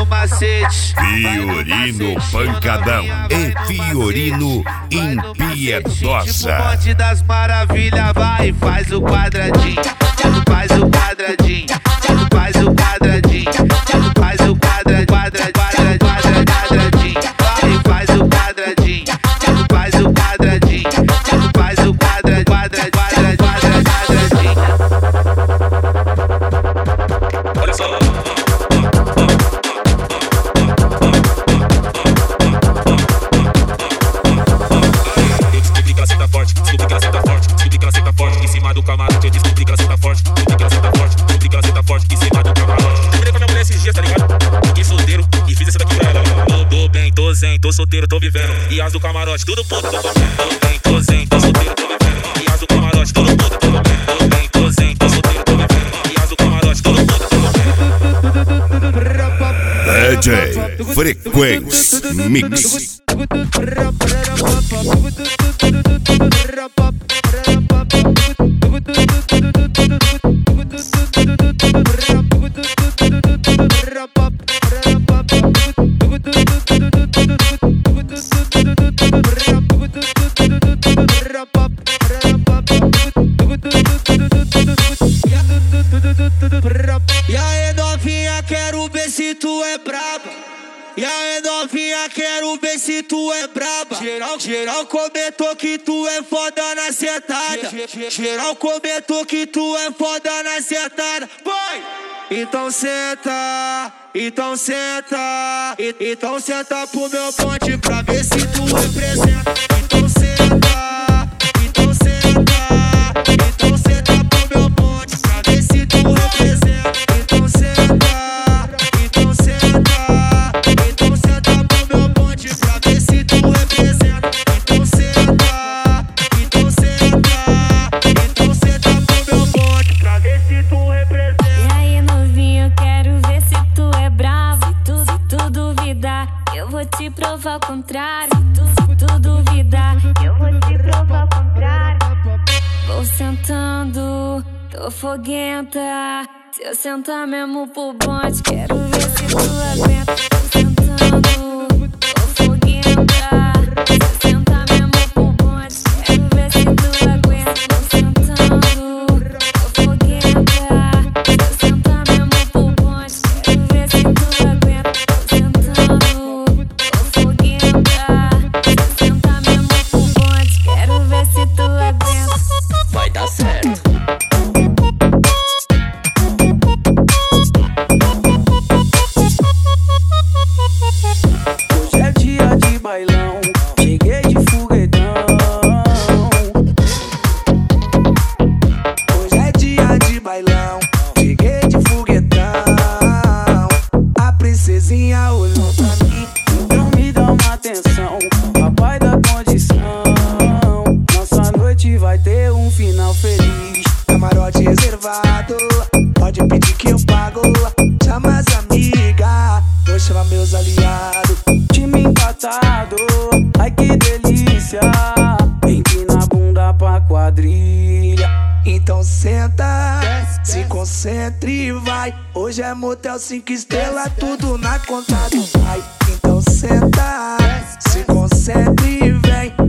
macete. Fiorino Pancadão e Fiorino Impiedosa. Tipo Monte das Maravilhas, vai, faz o quadradinho, faz o quadradinho, faz o quadradinho, faz o quadradinho, quadradinho, vai, faz o quadradinho, faz o quadradinho, faz o quadradinho, quadradinho. Olha só. Em cima do camarote, eu descobri que ela senta forte. Descobri que ela senta forte, descobri que ela senta forte. Em cima do camarote. Combinei com a minha mulher esses dias, tá ligado? Fiquei solteiro e fiz essa daqui pra ela. Tô bem, tô zen, tô solteiro, tô vivendo. E as do camarote, tudo puto, tô comendo. Tô bem, tô zen, tô solteiro, tô vivendo. E as do camarote, tudo puto, tô comendo. Tô bem, tô zen, tô solteiro, tô vivendo. E as do camarote, tudo puto, tô comendo. DJ Frequência Mix. E aí novinha, quero ver se tu é braba. E aí novinha, quero ver se tu é braba. Geral comentou que tu é foda na sentada. Geral comentou que tu é foda na sentada. Vai! Então senta, então senta, então senta pro meu ponte pra ver se tu representa. Então senta, então senta, então senta pro meu ponte pra ver se tu representa. Então senta, então senta, então senta pro meu ponte pra ver se tu representa. Então senta, então senta, então senta pro meu ponte pra ver se tu representa. E aí novinho, quero ver se tu é bravo. Se tu duvidar, eu vou te provar o contrário. Se tu duvidar, eu vou te provar o contrário. Vou sentando, tô foguenta. Se eu sentar mesmo pro bonde, quero ver se tu aguenta. Tô sentando, tô foguenta. Se eu sentar mesmo pro bonde, quero ver se tu aguenta. Tô sentando, tô foguenta. Se eu sentar mesmo pro bonde, quero ver se tu aguenta. Tô sentando, tô foguenta. Se eu sentar mesmo pro bonde, quero ver se tu aguenta. Vai dar certo. Hoje é dia de bailão, cheguei de foguetão. Hoje é dia de bailão, cheguei de foguetão. A princesinha olhou pra mim, então me dá uma atenção. Papai da condição, nossa noite vai ter um final feliz. Camarote reservado, pode pedir que eu pago. Chama as amigas, vou chamar meus aliados. Time empatado, ai que delícia. Empina a bunda pra quadrilha. Então senta, se concentre e vai. Hoje é motel 5 estrelas, tudo na conta do pai. Então senta, se concentre e vem.